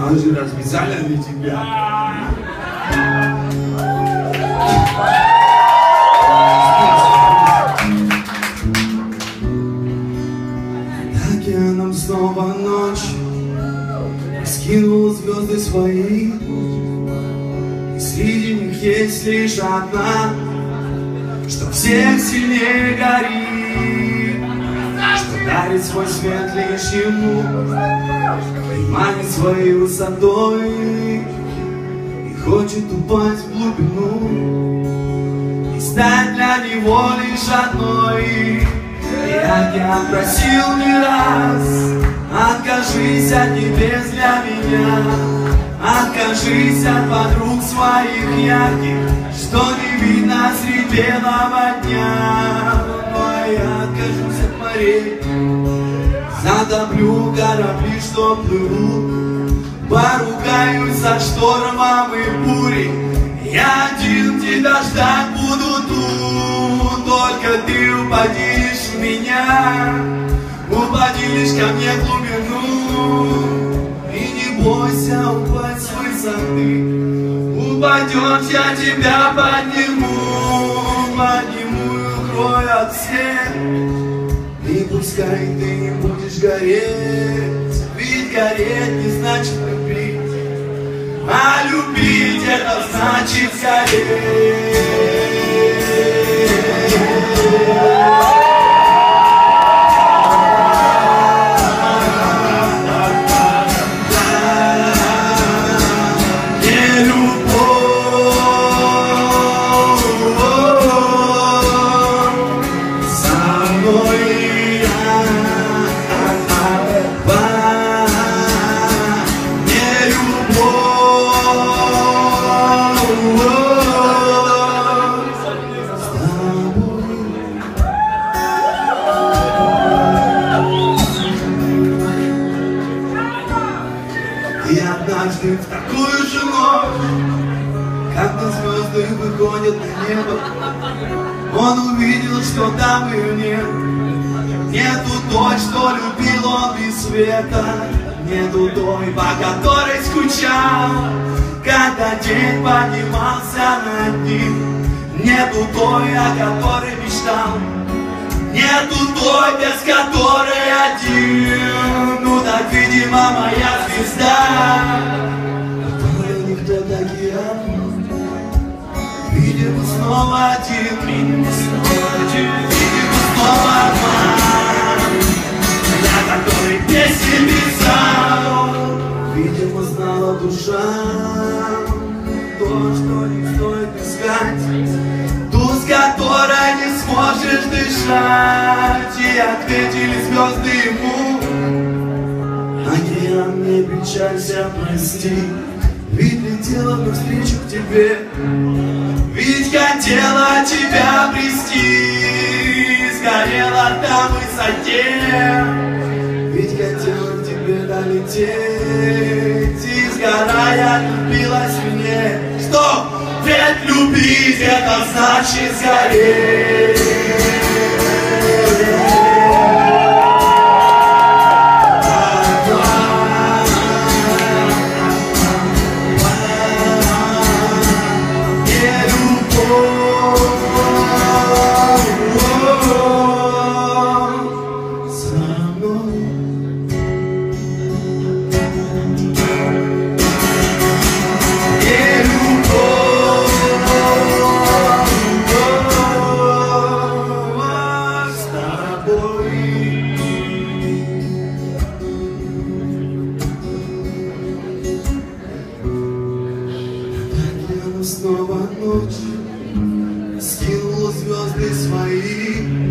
Он же раз специально для тебя. Океаном снова ночь скинул звезды свои, и среди них есть лишь одна, что всех сильнее горит, что дарит свой свет лишь ему и манит своей высотой, и хочет упасть в глубину и стать для него лишь одной. И океан просил не раз: откажись от небес для меня, откажись от подруг своих ярких, что не видно средь белого дня. Но я откажусь от морей, затоплю корабли, что плывут, поругаюсь со штормом и бурей. Я один тебя ждать буду тут, только ты упадешь в меня, упади лишь ко мне в глубину, и не бойся упасть с высоты. Упадешь, я тебя подниму и укрою от всех. И пускай ты не будешь гореть, ведь гореть не значит любить, а любить это значит гореть. И однажды в такую же ночь, когда звезды выходят на небо, он увидел, что там ее нет. Нету той, что любил он без света, нету той, по которой скучал, когда день поднимался над ним, нету той, о которой мечтал, нету той, без которой один. Ну так, видимо, моя звезда попала не в тот океан. Видимо, снова один, видимо, снова обман, для которой песни писал. Видимо, знала душа то, что не стоит искать, ту, с которой не сможешь дышать. И ответили звезды ему: океан, не печалься, прости, ведь летела навстречу к тебе, ведь хотела тебя обрести, сгорела на высоте, ведь хотела к тебе долететь, и сгорая влюбилась в мне. Что? Ведь любить это значит сгореть. Снова ночь скинула звезды свои,